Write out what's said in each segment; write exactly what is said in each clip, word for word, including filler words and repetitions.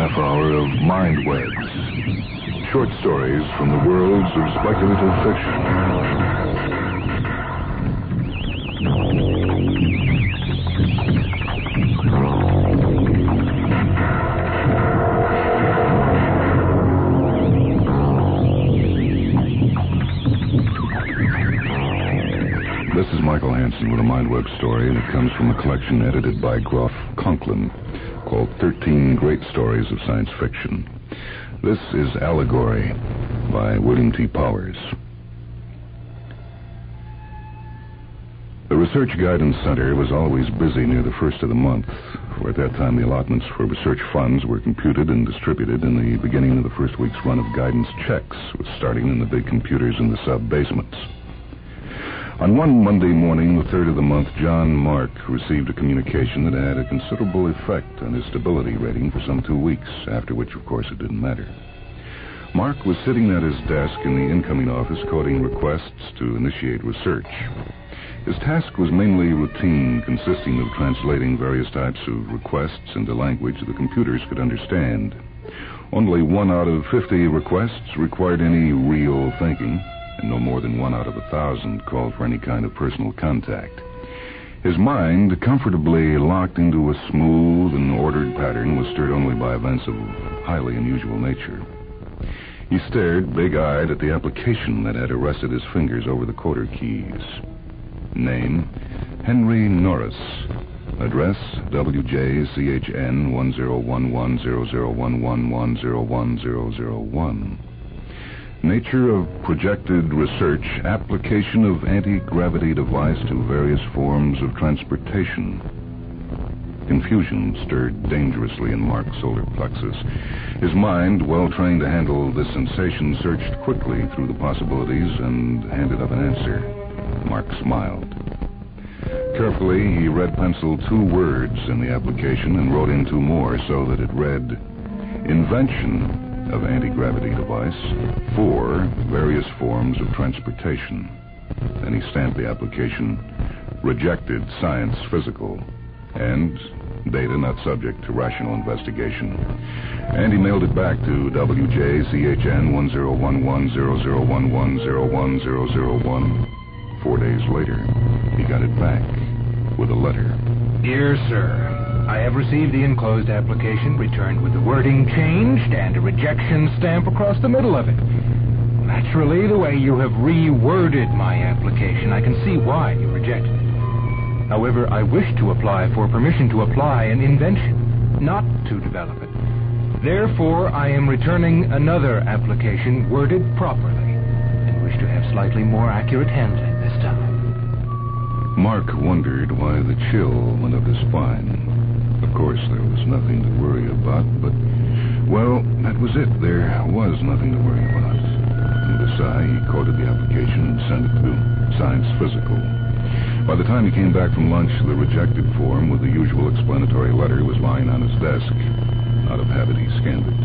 half hour of Mind Webs. Short stories from the worlds of speculative fiction. This is Michael Hansen with a Mind Web story, and it comes from a collection edited by Groff Conklin called thirteen Great Stories of Science Fiction. This is Allegory by William T. Powers. The Research Guidance Center was always busy near the first of the month, for at that time the allotments for research funds were computed and distributed, and the beginning of the first week's run of guidance checks was starting in the big computers in the sub-basements. On one Monday morning, the third of the month, John Mark received a communication that had a considerable effect on his stability rating for some two weeks, after which, of course, it didn't matter. Mark was sitting at his desk in the incoming office coding requests to initiate research. His task was mainly routine, consisting of translating various types of requests into language the computers could understand. Only one out of fifty requests required any real thinking, and no more than one out of a thousand called for any kind of personal contact. His mind, comfortably locked into a smooth and ordered pattern, was stirred only by events of highly unusual nature. He stared, big-eyed, at the application that had arrested his fingers over the coder keys. Name, Henry Norris. Address, W J C H N one zero one one zero zero one one one zero one zero zero one. Nature of projected research, application of anti-gravity device to various forms of transportation. Confusion stirred dangerously in Mark's solar plexus. His mind, well trained to handle this sensation, searched quickly through the possibilities and handed up an answer. Mark smiled. Carefully, he red-penciled two words in the application and wrote in two more so that it read, invention of anti-gravity device for various forms of transportation. Then he stamped the application, rejected science physical, and data not subject to rational investigation. And he mailed it back to W J C H N one zero one one zero zero one one zero one zero zero one. Four days later, he got it back with a letter. Dear Sir, I have received the enclosed application, returned with the wording changed and a rejection stamp across the middle of it. Naturally, the way you have reworded my application, I can see why you rejected it. However, I wish to apply for permission to apply an invention, not to develop it. Therefore, I am returning another application worded properly and wish to have slightly more accurate handling this time. Mark wondered why the chill went up his spine. Of course, there was nothing to worry about, but, well, that was it. There was nothing to worry about. With a sigh, he coded the application and sent it to Science Physical. By the time he came back from lunch, the rejected form with the usual explanatory letter was lying on his desk. Out of habit, he scanned it.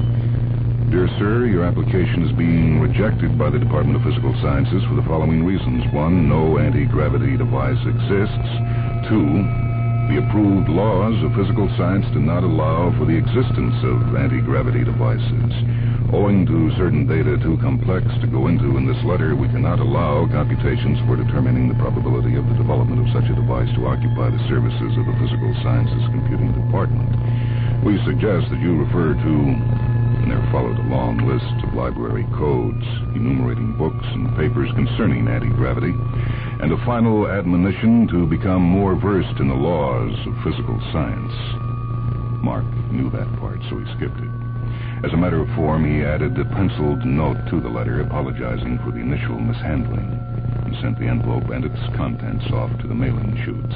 Dear Sir, your application is being rejected by the Department of Physical Sciences for the following reasons. One, no anti-gravity device exists. Two, the approved laws of physical science do not allow for the existence of anti-gravity devices. Owing to certain data too complex to go into in this letter, we cannot allow computations for determining the probability of the development of such a device to occupy the services of the Physical Sciences Computing Department. We suggest that you refer to... And there followed a long list of library codes, enumerating books and papers concerning anti-gravity, and a final admonition to become more versed in the laws of physical science. Mark knew that part, so he skipped it. As a matter of form, he added a penciled note to the letter apologizing for the initial mishandling and sent the envelope and its contents off to the mailing chutes.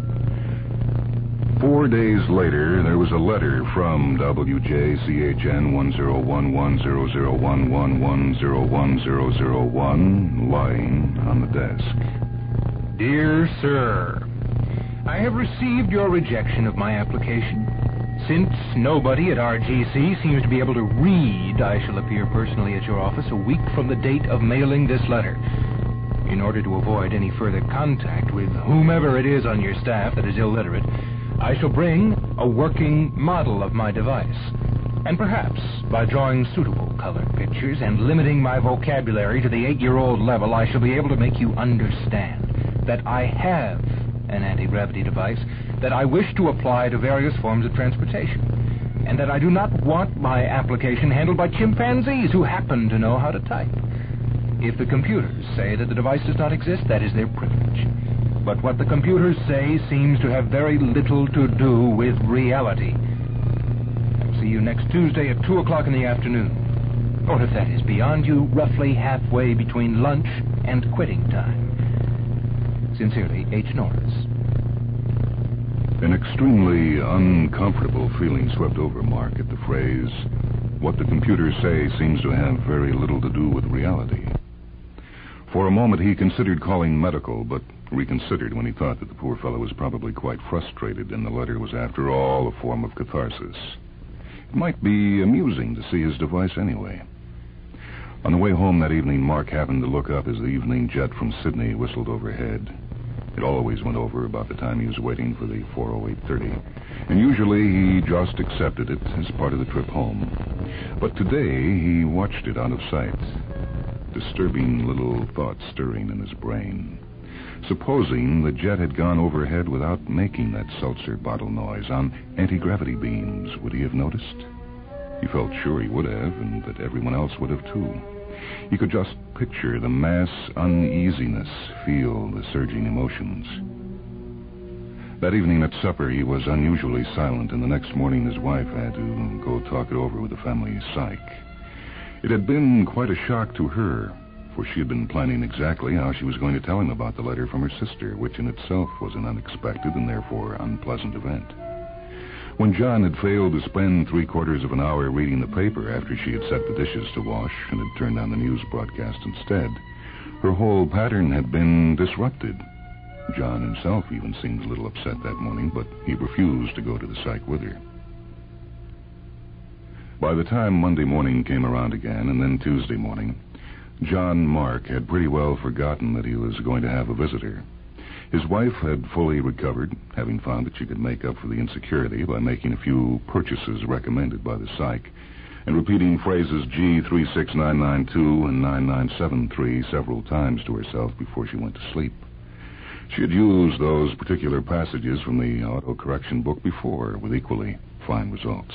Four days later, there was a letter from W J C H N one zero one one zero zero one one one zero one zero zero one lying on the desk. Dear Sir, I have received your rejection of my application. Since nobody at R G C seems to be able to read, I shall appear personally at your office a week from the date of mailing this letter. In order to avoid any further contact with whomever it is on your staff that is illiterate, I shall bring a working model of my device. And perhaps, by drawing suitable colored pictures and limiting my vocabulary to the eight-year-old level, I shall be able to make you understand that I have an anti-gravity device that I wish to apply to various forms of transportation, and that I do not want my application handled by chimpanzees who happen to know how to type. If the computers say that the device does not exist, that is their privilege. But what the computers say seems to have very little to do with reality. I'll see you next Tuesday at two o'clock in the afternoon. Or if that is beyond you, roughly halfway between lunch and quitting time. Sincerely, H. Norris. An extremely uncomfortable feeling swept over Mark at the phrase, "What the computers say seems to have very little to do with reality." For a moment he considered calling medical, but reconsidered when he thought that the poor fellow was probably quite frustrated, and the letter was, after all, a form of catharsis. It might be amusing to see his device anyway. On the way home that evening, Mark happened to look up as the evening jet from Sydney whistled overhead. It always went over about the time he was waiting for the four oh eight thirty, and usually he just accepted it as part of the trip home. But today he watched it out of sight, disturbing little thoughts stirring in his brain. Supposing the jet had gone overhead without making that seltzer bottle noise on anti-gravity beams, would he have noticed? He felt sure he would have, and that everyone else would have too. He could just picture the mass uneasiness, feel the surging emotions. That evening at supper, he was unusually silent, and the next morning his wife had to go talk it over with the family psych. It had been quite a shock to her, for she had been planning exactly how she was going to tell him about the letter from her sister, which in itself was an unexpected and therefore unpleasant event. When John had failed to spend three-quarters of an hour reading the paper after she had set the dishes to wash and had turned on the news broadcast instead, her whole pattern had been disrupted. John himself even seemed a little upset that morning, but he refused to go to the psych with her. By the time Monday morning came around again, and then Tuesday morning, John Mark had pretty well forgotten that he was going to have a visitor. His wife had fully recovered, having found that she could make up for the insecurity by making a few purchases recommended by the psych, and repeating phrases G three six nine nine two and nine nine seven three several times to herself before she went to sleep. She had used those particular passages from the auto-correction book before, with equally fine results.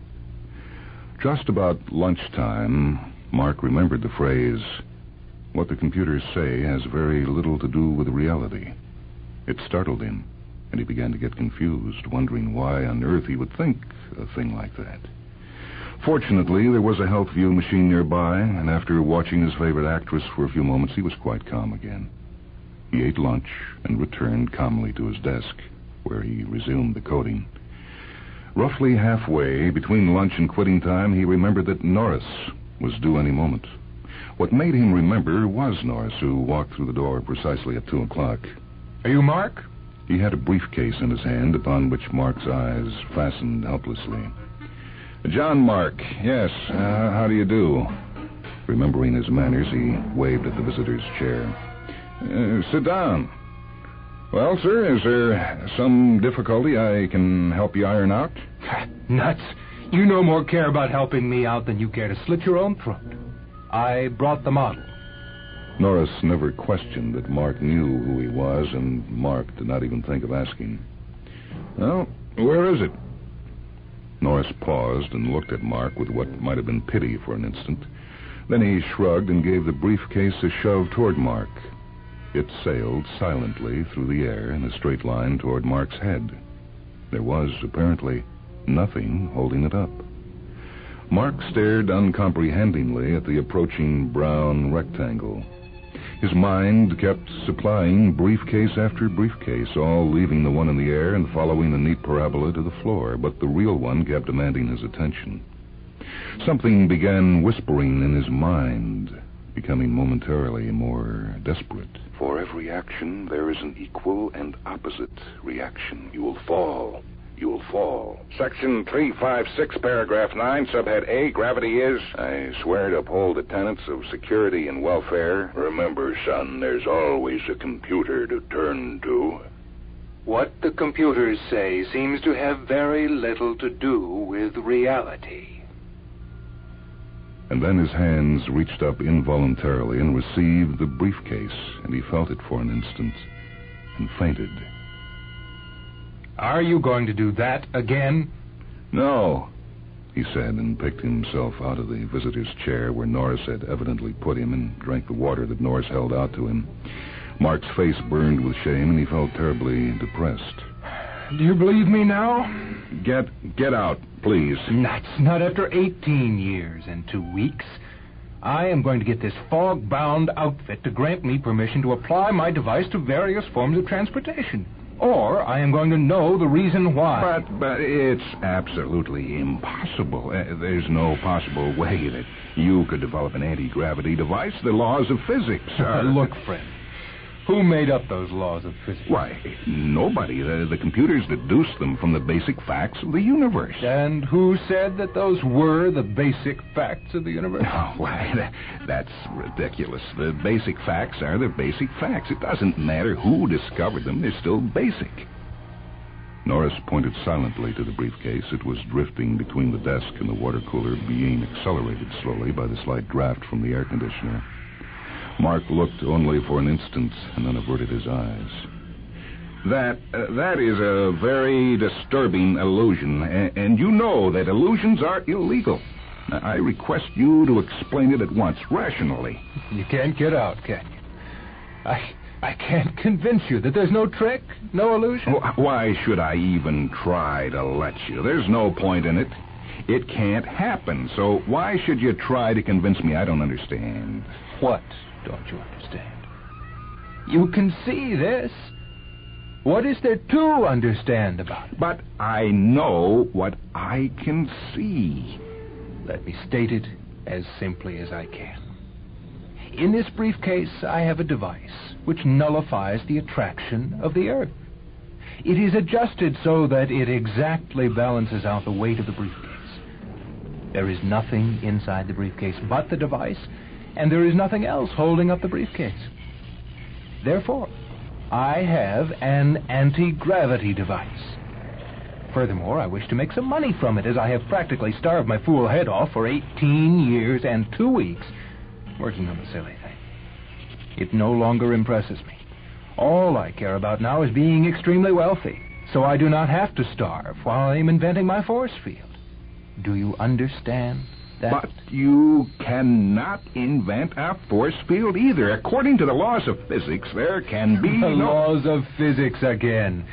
Just about lunchtime, Mark remembered the phrase, "What the computers say has very little to do with reality." It startled him, and he began to get confused, wondering why on earth he would think a thing like that. Fortunately, there was a Health View machine nearby, and after watching his favorite actress for a few moments, he was quite calm again. He ate lunch and returned calmly to his desk, where he resumed the coding. Roughly halfway between lunch and quitting time, he remembered that Norris was due any moment. What made him remember was Norris, who walked through the door precisely at two o'clock. Are you Mark? He had a briefcase in his hand, upon which Mark's eyes fastened helplessly. John Mark, yes, uh, how do you do? Remembering his manners, he waved at the visitor's chair. Uh, sit down. Well, sir, is there some difficulty I can help you iron out? Nuts. You no more care about helping me out than you care to slit your own throat. I brought the model. Norris never questioned that Mark knew who he was, and Mark did not even think of asking. Well, where is it? Norris paused and looked at Mark with what might have been pity for an instant. Then he shrugged and gave the briefcase a shove toward Mark. It sailed silently through the air in a straight line toward Mark's head. There was, apparently, nothing holding it up. Mark stared uncomprehendingly at the approaching brown rectangle. His mind kept supplying briefcase after briefcase, all leaving the one in the air and following a neat parabola to the floor, but the real one kept demanding his attention. Something began whispering in his mind, becoming momentarily more desperate. For every action, there is an equal and opposite reaction. You will fall. You will fall. Section three fifty-six, paragraph nine, subhead A, gravity is... I swear to uphold the tenets of security and welfare. Remember, son, there's always a computer to turn to. What the computers say seems to have very little to do with reality. And then his hands reached up involuntarily and received the briefcase, and he felt it for an instant and fainted. Are you going to do that again? No, he said, and picked himself out of the visitor's chair where Norris had evidently put him and drank the water that Norris held out to him. Mark's face burned with shame, and he felt terribly depressed. Do you believe me now? Get get out, please. That's not after eighteen years and two weeks. I am going to get this fog-bound outfit to grant me permission to apply my device to various forms of transportation. Or I am going to know the reason why. But but it's absolutely impossible. Uh, there's no possible way that you could develop an anti-gravity device. The laws of physics are... Look, friend. Who made up those laws of physics? Why, nobody. The, the computers deduced them from the basic facts of the universe. And who said that those were the basic facts of the universe? Oh, why, that, that's ridiculous. The basic facts are the basic facts. It doesn't matter who discovered them. They're still basic. Norris pointed silently to the briefcase. It was drifting between the desk and the water cooler, being accelerated slowly by the slight draft from the air conditioner. Mark looked only for an instant and then averted his eyes. That uh, that is a very disturbing illusion, and, and you know that illusions are illegal. I request you to explain it at once, rationally. You can't get out, can you? I I can't convince you that there's no trick, no illusion. Why should I even try to let you? There's no point in it. It can't happen, so why should you try to convince me? I don't understand. What don't you understand? You can see this. What is there to understand about it? But I know what I can see. Let me state it as simply as I can. In this briefcase, I have a device which nullifies the attraction of the Earth. It is adjusted so that it exactly balances out the weight of the briefcase. There is nothing inside the briefcase but the device, and there is nothing else holding up the briefcase. Therefore, I have an anti-gravity device. Furthermore, I wish to make some money from it, as I have practically starved my fool head off for eighteen years and two weeks working on the silly thing. It no longer impresses me. All I care about now is being extremely wealthy, so I do not have to starve while I am inventing my force field. Do you understand that? But you cannot invent a force field either. According to the laws of physics, there can be the no... laws of physics again.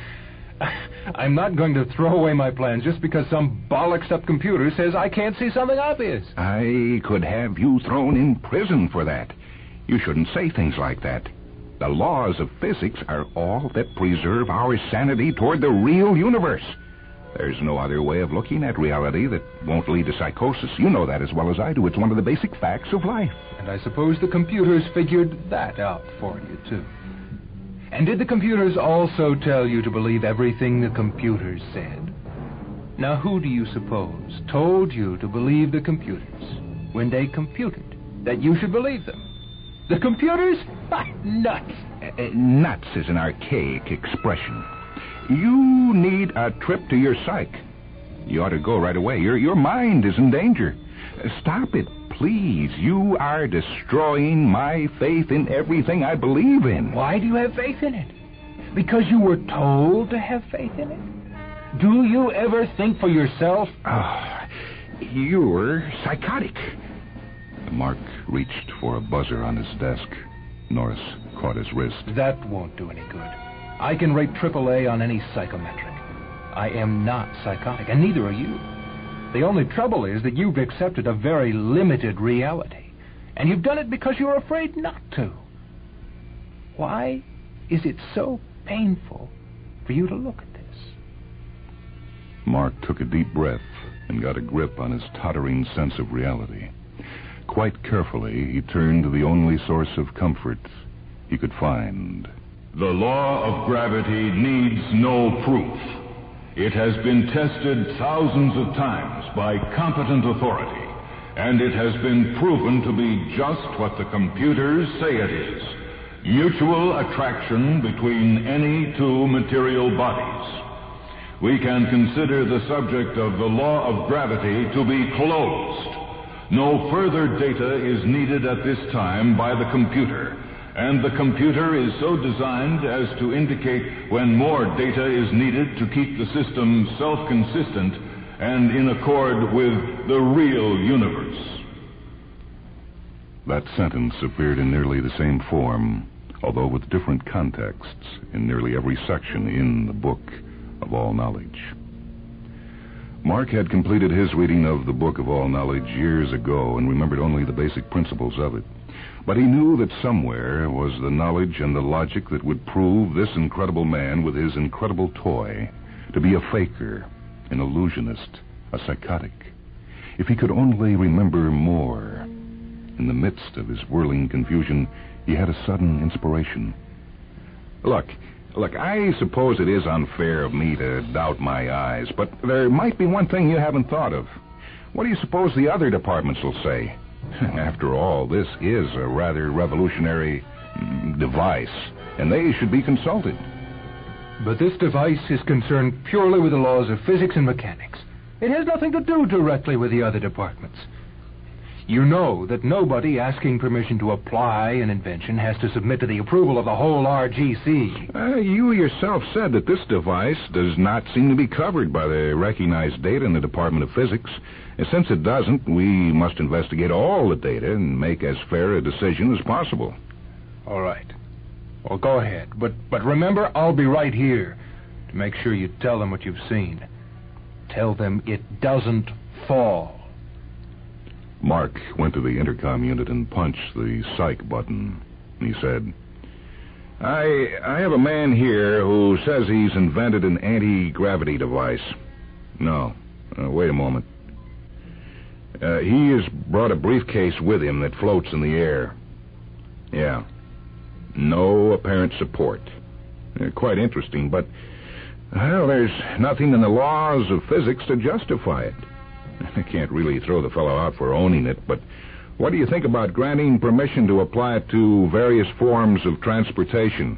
I'm not going to throw away my plans just because some bollocksed-up computer says I can't see something obvious. I could have you thrown in prison for that. You shouldn't say things like that. The laws of physics are all that preserve our sanity toward the real universe. There's no other way of looking at reality that won't lead to psychosis. You know that as well as I do. It's one of the basic facts of life. And I suppose the computers figured that out for you, too. And did the computers also tell you to believe everything the computers said? Now, who do you suppose told you to believe the computers when they computed that you should believe them? The computers? Nuts! Uh, uh, nuts is an archaic expression. You need a trip to your psych. You ought to go right away. Your your mind is in danger. Uh, stop it, please. You are destroying my faith in everything I believe in. Why do you have faith in it? Because you were told to have faith in it? Do you ever think for yourself? Oh, you're psychotic. Mark reached for a buzzer on his desk. Norris caught his wrist. That won't do any good. I can rate triple A on any psychometric. I am not psychotic, and neither are you. The only trouble is that you've accepted a very limited reality, and you've done it because you're afraid not to. Why is it so painful for you to look at this? Mark took a deep breath and got a grip on his tottering sense of reality. Quite carefully, he turned to the only source of comfort he could find. The law of gravity needs no proof. It has been tested thousands of times by competent authority, and it has been proven to be just what the computers say it is: mutual attraction between any two material bodies. We can consider the subject of the law of gravity to be closed. No further data is needed at this time by the computer, and the computer is so designed as to indicate when more data is needed to keep the system self-consistent and in accord with the real universe. That sentence appeared in nearly the same form, although with different contexts, in nearly every section in the Book of All Knowledge. Mark had completed his reading of the Book of All Knowledge years ago and remembered only the basic principles of it. But he knew that somewhere was the knowledge and the logic that would prove this incredible man with his incredible toy to be a faker, an illusionist, a psychotic. If he could only remember more. In the midst of his whirling confusion, he had a sudden inspiration. Look, look, I suppose it is unfair of me to doubt my eyes, but there might be one thing you haven't thought of. What do you suppose the other departments will say? After all, this is a rather revolutionary mm, device, and they should be consulted. But this device is concerned purely with the laws of physics and mechanics. It has nothing to do directly with the other departments. You know that nobody asking permission to apply an invention has to submit to the approval of the whole R G C. Uh, you yourself said that this device does not seem to be covered by the recognized data in the Department of Physics. And since it doesn't, we must investigate all the data and make as fair a decision as possible. All right. Well, go ahead. But, but remember, I'll be right here to make sure you tell them what you've seen. Tell them it doesn't fall. Mark went to the intercom unit and punched the psych button. He said, I I have a man here who says he's invented an anti-gravity device. No, uh, wait a moment. Uh, he has brought a briefcase with him that floats in the air. Yeah. No apparent support. Uh, quite interesting, but, well, there's nothing in the laws of physics to justify it. I can't really throw the fellow out for owning it, but what do you think about granting permission to apply it to various forms of transportation?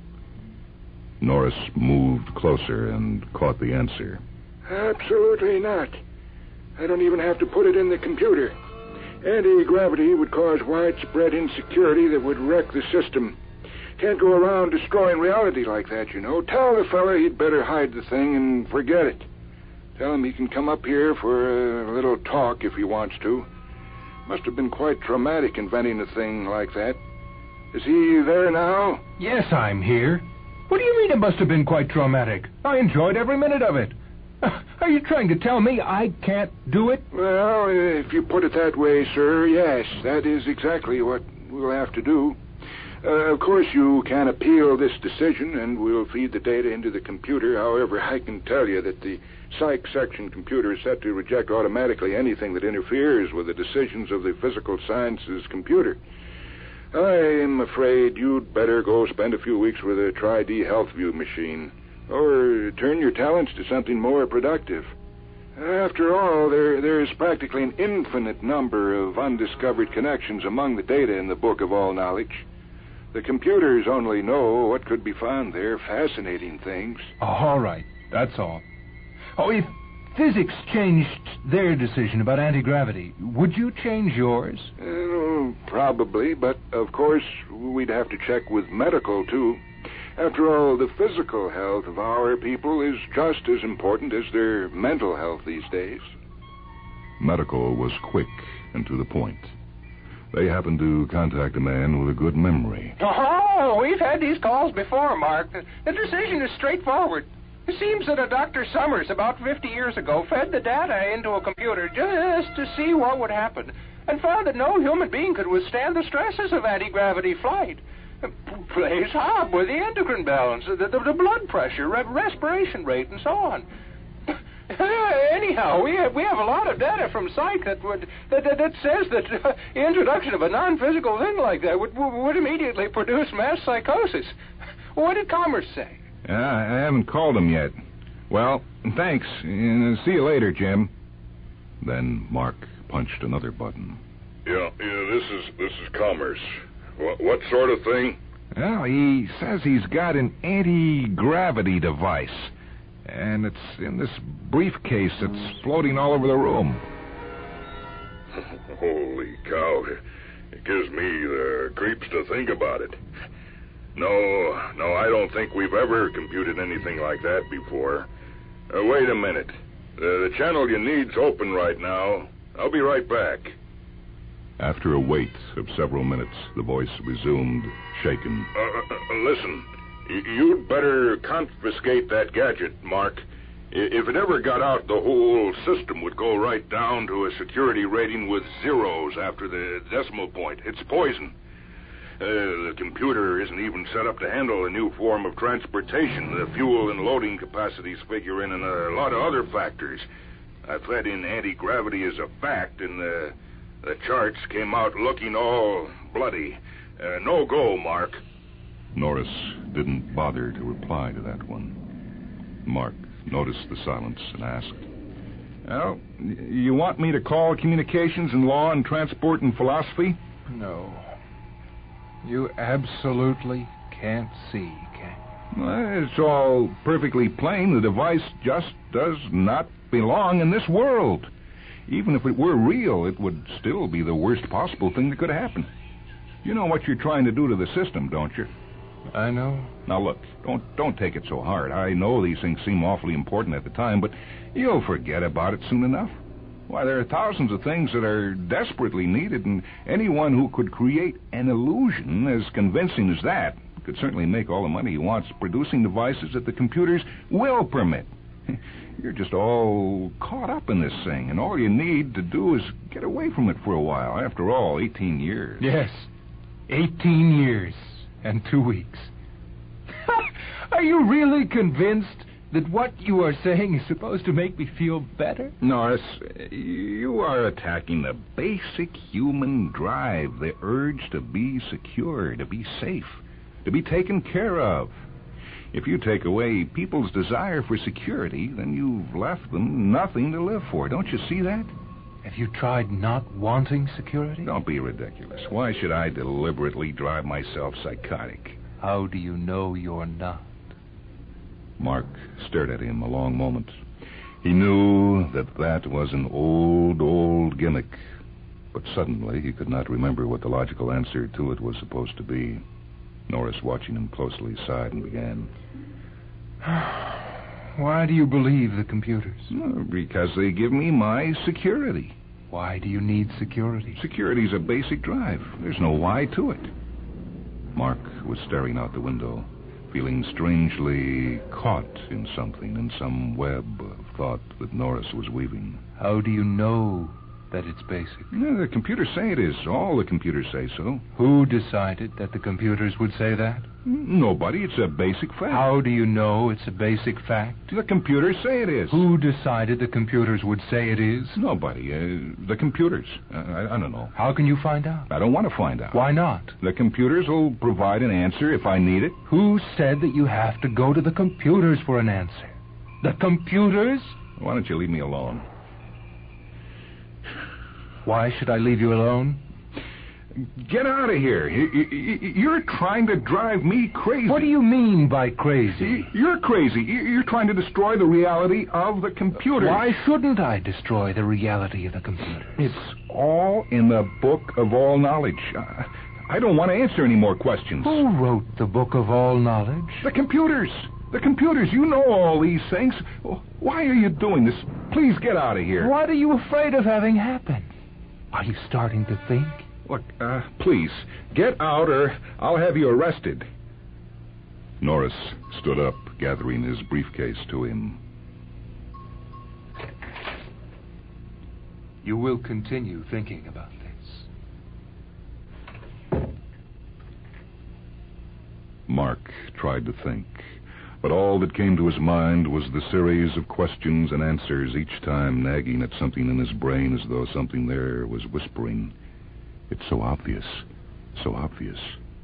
Norris moved closer and caught the answer. Absolutely not. I don't even have to put it in the computer. Anti-gravity would cause widespread insecurity that would wreck the system. Can't go around destroying reality like that, you know. Tell the fella he'd better hide the thing and forget it. Tell him he can come up here for a little talk if he wants to. Must have been quite traumatic inventing a thing like that. Is he there now? Yes, I'm here. What do you mean it must have been quite traumatic? I enjoyed every minute of it. Are you trying to tell me I can't do it? Well, if you put it that way, sir, yes, that is exactly what we'll have to do. Uh, of course, you can appeal this decision, and we'll feed the data into the computer. However, I can tell you that the psych section computer is set to reject automatically anything that interferes with the decisions of the physical sciences computer. I'm afraid you'd better go spend a few weeks with a tri-D HealthView machine, or turn your talents to something more productive. After all, there there is practically an infinite number of undiscovered connections among the data in the Book of All Knowledge. The computers only know what could be found there, fascinating things. Oh, all right, that's all. Oh, if physics changed their decision about anti-gravity, would you change yours? Uh, probably, but of course we'd have to check with medical, too. After all, the physical health of our people is just as important as their mental health these days. Medical was quick and to the point. They happened to contact a man with a good memory. Oh, we've had these calls before, Mark. The, the decision is straightforward. It seems that a Doctor Summers about fifty years ago fed the data into a computer just to see what would happen, and found that no human being could withstand the stresses of anti-gravity flight. Plays hob with the endocrine balance, the, the, the blood pressure, re- respiration rate, and so on. Anyhow, we have we have a lot of data from psych that would that that, that says that uh, the introduction of a non-physical thing like that would would immediately produce mass psychosis. What did Commerce say? Uh, I haven't called him yet. Well, thanks. Uh, see you later, Jim. Then Mark punched another button. Yeah, yeah. This is this is Commerce. What, what sort of thing? Well, he says he's got an anti-gravity device. And it's in this briefcase that's floating all over the room. Holy cow. It gives me the creeps to think about it. No, no, I don't think we've ever computed anything like that before. Uh, wait a minute. Uh, the channel you need's open right now. I'll be right back. After a wait of several minutes, the voice resumed, shaken. Uh, uh, listen, y- you'd better confiscate that gadget, Mark. I- if it ever got out, the whole system would go right down to a security rating with zeros after the decimal point. It's poison. Uh, the computer isn't even set up to handle a new form of transportation. The fuel and loading capacities figure in and a lot of other factors. I fed in anti-gravity as a fact, and the, the charts came out looking all bloody. Uh, no go, Mark. Norris didn't bother to reply to that one. Mark noticed the silence and asked, Well, you want me to call communications and law and transport and philosophy? No. You absolutely can't see, can you? Well, it's all perfectly plain. The device just does not belong in this world. Even if it were real, it would still be the worst possible thing that could happen. You know what you're trying to do to the system, don't you? I know. Now, look, don't don't take it so hard. I know these things seem awfully important at the time, but you'll forget about it soon enough. Why, there are thousands of things that are desperately needed, and anyone who could create an illusion as convincing as that could certainly make all the money he wants producing devices that the computers will permit. You're just all caught up in this thing, and all you need to do is get away from it for a while. After all, eighteen years. Yes, eighteen years and two weeks. Are you really convinced that what you are saying is supposed to make me feel better? Norris, you are attacking the basic human drive, the urge to be secure, to be safe, to be taken care of. If you take away people's desire for security, then you've left them nothing to live for. Don't you see that? Have you tried not wanting security? Don't be ridiculous. Why should I deliberately drive myself psychotic? How do you know you're not? Mark stared at him a long moment. He knew that that was an old, old gimmick, but suddenly he could not remember what the logical answer to it was supposed to be. Norris, watching him closely, sighed and began. Why do you believe the computers? Because they give me my security. Why do you need security? Security's a basic drive. There's no why to it. Mark was staring out the window, feeling strangely caught in something, in some web of thought that Norris was weaving. How do you know that it's basic? Yeah, the computers say it is. All the computers say so. Who decided that the computers would say that? Nobody. It's a basic fact. How do you know it's a basic fact? The computers say it is. Who decided the computers would say it is? Nobody. Uh, the computers. Uh, I, I don't know. How can you find out? I don't want to find out. Why not? The computers will provide an answer if I need it. Who said that you have to go to the computers for an answer? The computers? Why don't you leave me alone? Why should I leave you alone? Get out of here. You're trying to drive me crazy. What do you mean by crazy? You're crazy. You're trying to destroy the reality of the computer. Why shouldn't I destroy the reality of the computer? It's all in the book of all knowledge. I don't want to answer any more questions. Who wrote the book of all knowledge? The computers. The computers. You know all these things. Why are you doing this? Please get out of here. What are you afraid of having happen? Are you starting to think? Look, uh, please, get out or I'll have you arrested. Norris stood up, gathering his briefcase to him. You will continue thinking about this. Mark tried to think, but all that came to his mind was the series of questions and answers, each time nagging at something in his brain as though something there was whispering. It's so obvious, so obvious.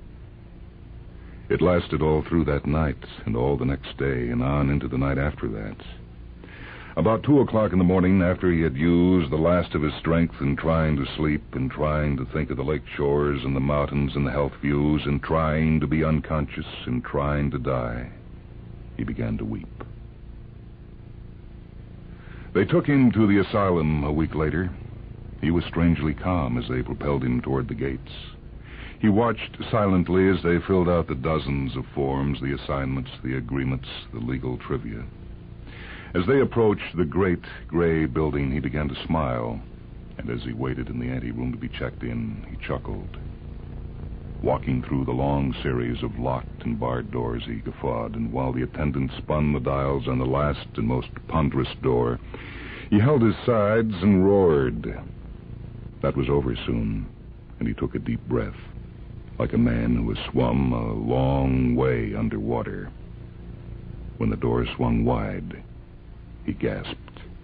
It lasted all through that night and all the next day and on into the night after that. About two o'clock in the morning, after he had used the last of his strength in trying to sleep and trying to think of the lake shores and the mountains and the health views and trying to be unconscious and trying to die, he began to weep. They took him to the asylum a week later. He was strangely calm as they propelled him toward the gates. He watched silently as they filled out the dozens of forms, the assignments, the agreements, the legal trivia. As they approached the great gray building, he began to smile, and as he waited in the anteroom to be checked in, he chuckled. Walking through the long series of locked and barred doors, he guffawed, and while the attendant spun the dials on the last and most ponderous door, he held his sides and roared. That was over soon, and he took a deep breath, like a man who has swum a long way underwater. When the door swung wide, he gasped.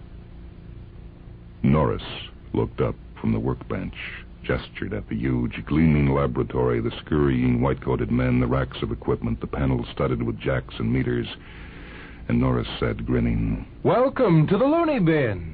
Norris looked up from the workbench, gestured at the huge, gleaming laboratory, the scurrying, white-coated men, the racks of equipment, the panels studded with jacks and meters, and Norris said, grinning, "Welcome to the loony bin."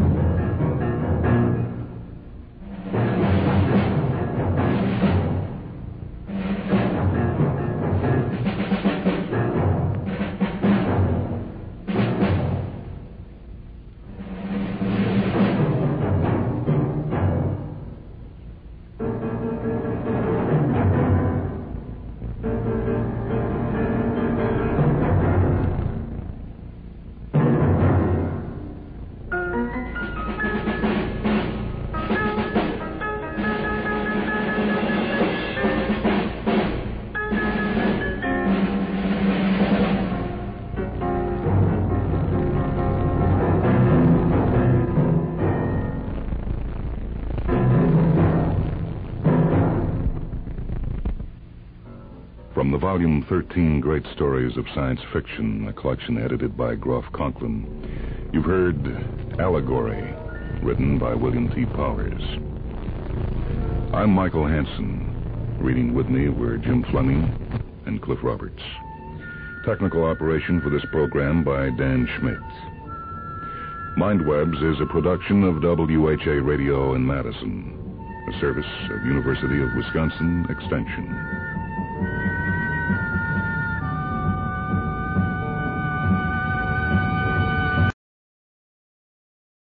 From the volume thirteen Great Stories of Science Fiction, a collection edited by Groff Conklin, you've heard Allegory, written by William T. Powers. I'm Michael Hansen. Reading with me were Jim Fleming and Cliff Roberts. Technical operation for this program by Dan Schmidt. MindWebs is a production of W H A Radio in Madison, a service of University of Wisconsin Extension.